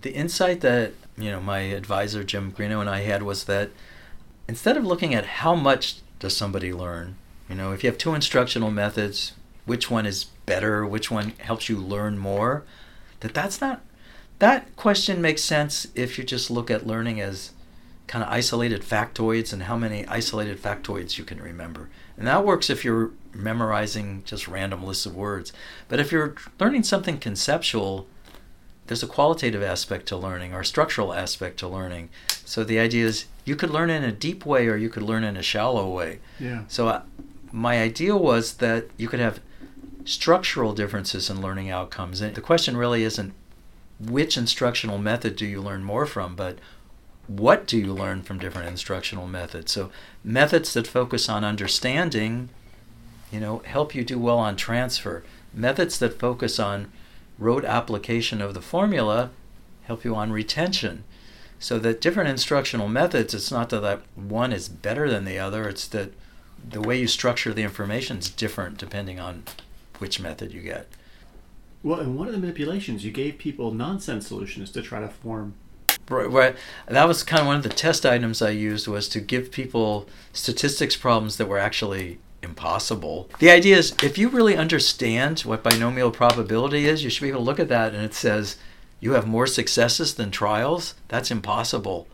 The insight that, my advisor Jim Greeno and I had was that instead of looking at how much does somebody learn, if you have two instructional methods, which one is better, which one helps you learn more, that question makes sense if you just look at learning as kind of isolated factoids and how many isolated factoids you can remember. And that works if you're memorizing just random lists of words. But if you're learning something conceptual, there's a qualitative aspect to learning or a structural aspect to learning. So the idea is you could learn in a deep way or you could learn in a shallow way. Yeah. So my idea was that you could have structural differences in learning outcomes. And the question really isn't which instructional method do you learn more from, but what do you learn from different instructional methods? So methods that focus on understanding, help you do well on transfer. Methods that focus on rote application of the formula help you on retention. So that different instructional methods, it's not that one is better than the other, it's that the way you structure the information is different depending on which method you get. Well, in one of the manipulations, you gave people nonsense solutions to try to form. Right. That was kind of one of the test items I used, was to give people statistics problems that were actually impossible. The idea is, if you really understand what binomial probability is, you should be able to look at that and it says you have more successes than trials. That's impossible.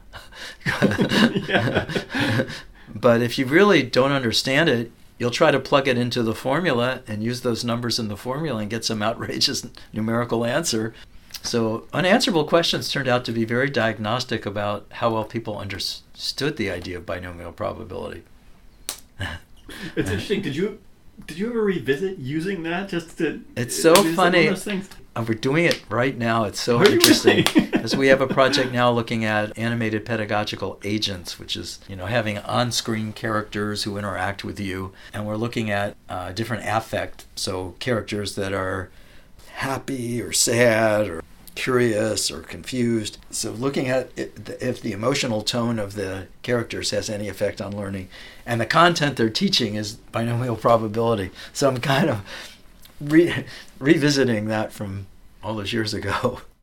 But if you really don't understand it, you'll try to plug it into the formula and use those numbers in the formula and get some outrageous numerical answer. So unanswerable questions turned out to be very diagnostic about how well people understood the idea of binomial probability. It's interesting. Did you ever revisit using that just to? It's so funny. We're doing it right now. It's so interesting. Because we have a project now looking at animated pedagogical agents, which is, having on-screen characters who interact with you. And we're looking at different affect, so characters that are happy or sad or curious or confused. So looking at if the emotional tone of the characters has any effect on learning. And the content they're teaching is binomial probability. So I'm kind of revisiting that from all those years ago.